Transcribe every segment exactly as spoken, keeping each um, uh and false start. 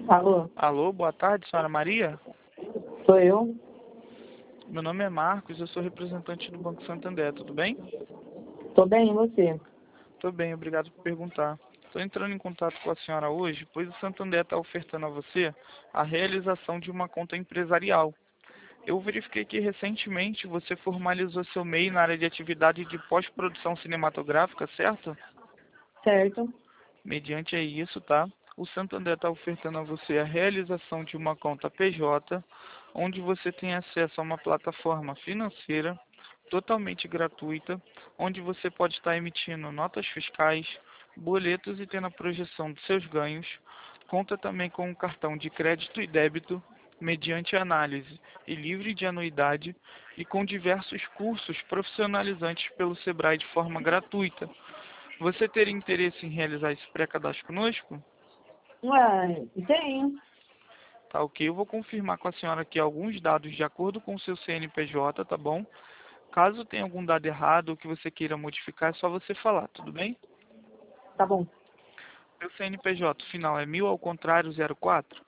Alô? Alô, boa tarde, senhora Maria. Sou eu? Meu nome é Marcos, eu sou representante do Banco Santander, tudo bem? Tô bem, e você? Tô bem, obrigado por perguntar. Estou entrando em contato com a senhora hoje, pois o Santander está ofertando a você a realização de uma conta empresarial. Eu verifiquei que recentemente você formalizou seu M E I na área de atividade de pós-produção cinematográfica, certo? Certo. Mediante a isso, tá? O Santander está ofertando a você a realização de uma conta P J, onde você tem acesso a uma plataforma financeira totalmente gratuita, onde você pode estar emitindo notas fiscais, boletos e tendo a projeção dos seus ganhos. Conta também com um cartão de crédito e débito, mediante análise e livre de anuidade, e com diversos cursos profissionalizantes pelo Sebrae de forma gratuita. Você teria interesse em realizar esse pré-cadastro conosco? Ué, tenho. Tá ok, eu vou confirmar com a senhora aqui alguns dados de acordo com o seu C N P J, tá bom? Caso tenha algum dado errado ou que você queira modificar, é só você falar, tudo bem? Tá bom. Meu C N P J final é mil ao contrário zero quatro?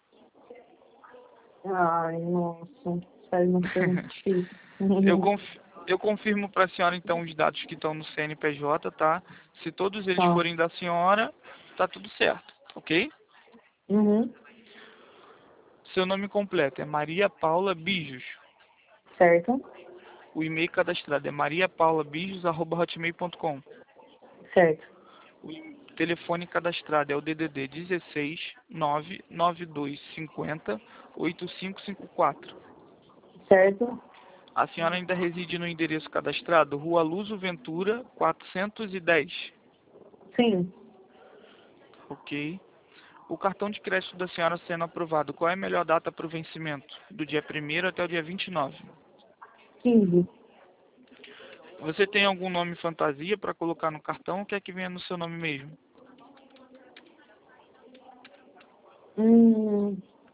Ai, nossa. Faz uma pergunta difícil. eu, conf... eu confirmo para a senhora então os dados que estão no C N P J, tá? Se todos eles Tá. forem da senhora, tá tudo certo, ok? Uhum. Seu nome completo é Maria Paula Bijos. Certo. O e-mail cadastrado é mariapaulabijos arroba hotmail ponto com. Certo. O telefone cadastrado é o D D D dezesseis, nove nove dois cinco zero, oito cinco cinco quatro. Certo. A senhora ainda reside no endereço cadastrado, Rua Luso Ventura, quatrocentos e dez. Sim. Ok. O cartão de crédito da senhora sendo aprovado, qual é a melhor data para o vencimento? Do dia primeiro até o dia vinte e nove. quinze. Você tem algum nome fantasia para colocar no cartão ou quer que venha no seu nome mesmo? Hum.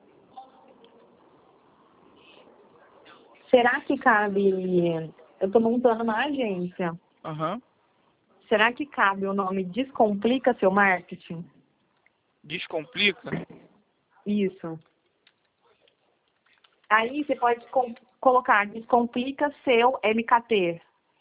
Será que cabe... Eu tô montando uma agência. Aham. Será que cabe o nome Descomplica Seu Marketing? Descomplica? Isso. Aí você pode com- colocar Descomplica Seu M K T.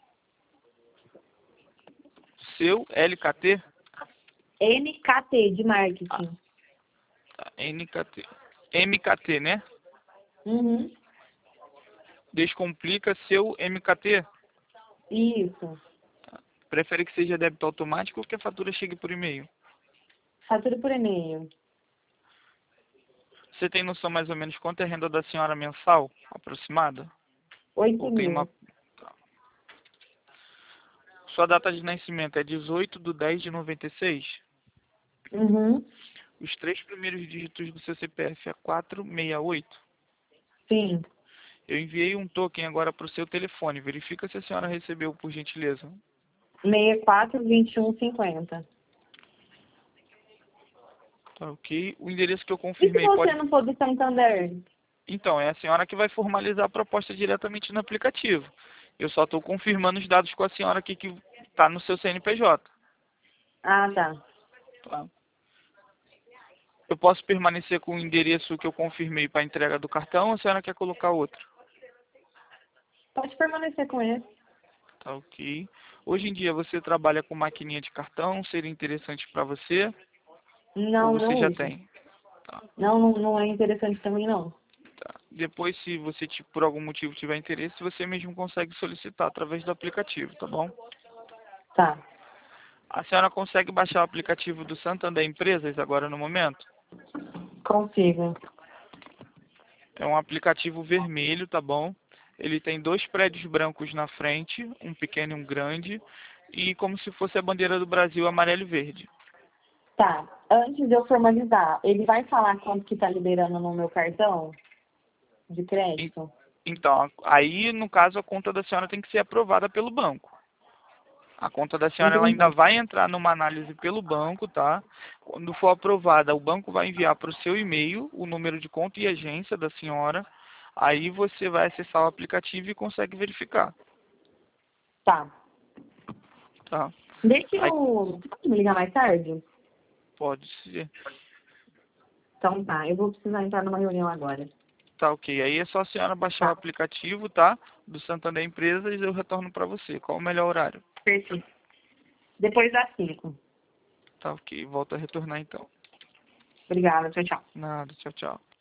Seu L K T? M K T de Ah, marketing. tá. N K T. M K T, né? Uhum. Descomplica seu M K T. Isso. Prefere que seja débito automático ou que a fatura chegue por e-mail? Fatura por e-mail. Você tem noção mais ou menos quanto é a renda da senhora mensal, aproximada? Oito Ou tem uma... mil. Sua data de nascimento é dezoito de dez de noventa e seis? Uhum. Os três primeiros dígitos do seu C P F é quatrocentos e sessenta e oito? Sim. Eu enviei um token agora para o seu telefone. Verifica se a senhora recebeu, por gentileza. sessenta e quatro, vinte e um, cinquenta. Tá ok. O endereço que eu E se confirmei você pode... não for do Santander? Então, é a senhora que vai formalizar a proposta diretamente no aplicativo. Eu só estou confirmando os dados com a senhora aqui que está no seu C N P J. Ah, tá. Tá? Eu posso permanecer com o endereço que eu confirmei para a entrega do cartão ou a senhora quer colocar outro? Pode permanecer com ele. Tá ok. Hoje em dia você trabalha com maquininha de cartão? Seria interessante para você? Ou Não, você não já uso. tem? Tá, Não, não, não é interessante também, não. tá. Depois, se você ti- por algum motivo tiver interesse, você mesmo consegue solicitar através do aplicativo, tá bom? Tá. A senhora consegue baixar o aplicativo do Santander Empresas agora no momento? Consigo. É um aplicativo vermelho, tá bom? Ele tem dois prédios brancos na frente, um pequeno e um grande, e como se fosse a bandeira do Brasil, amarelo e verde. Tá. Antes de eu formalizar, ele vai falar quanto que tá liberando no meu cartão de E- crédito? Então, aí, no caso, a conta da senhora tem que ser aprovada pelo banco. A conta da senhora ela ainda Entendi. vai entrar numa análise pelo banco, tá? Quando for aprovada, o banco vai enviar para o seu e-mail o número de conta e agência da senhora. Aí você vai acessar o aplicativo e consegue verificar, Tá. tá? Deixa Aí eu... Você pode me ligar mais tarde? pode ser. Então tá, eu vou precisar entrar numa reunião agora. Tá ok. Aí é só a senhora baixar o Tá, aplicativo, tá? Do Santander Empresas e eu retorno para você. Qual o melhor horário? perfeito. Depois das cinco. Tá ok. Volto a retornar então. Obrigada, tchau, tchau. Nada. Tchau, tchau.